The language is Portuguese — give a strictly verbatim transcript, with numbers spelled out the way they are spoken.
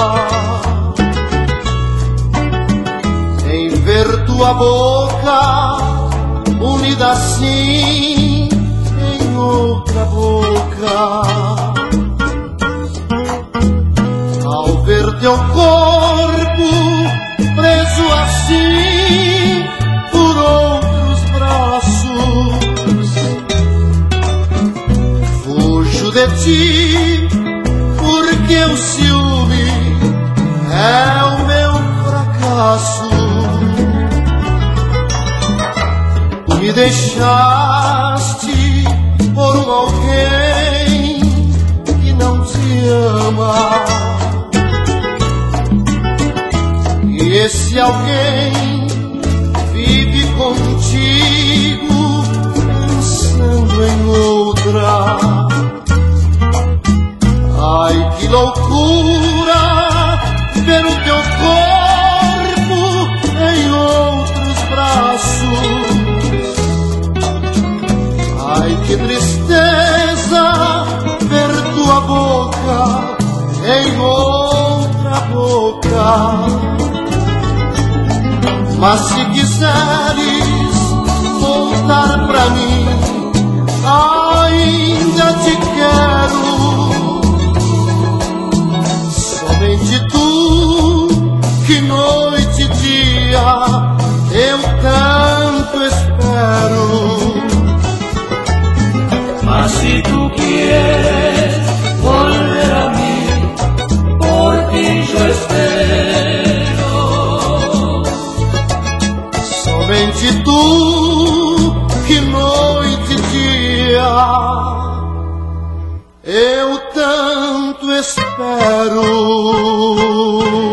em ver tua boca unida assim em outra boca, ao ver teu corpo preso assim por outros braços, fujo de ti porque o ciúme é o meu fracasso. Tu me deixaste por um alguém que não te ama, e esse alguém vive contigo pensando em outra. Ai, que loucura ver o teu corpo em outros braços. Ai, que tristeza ver tua boca em outra boca. Mas se quiseres voltar pra mim, ainda te quero. Somente tu, que noite e dia eu tanto espero. Mas si tú quieres volver a mí, por ti yo espero. Somente tu, que noite e dia eu tanto espero.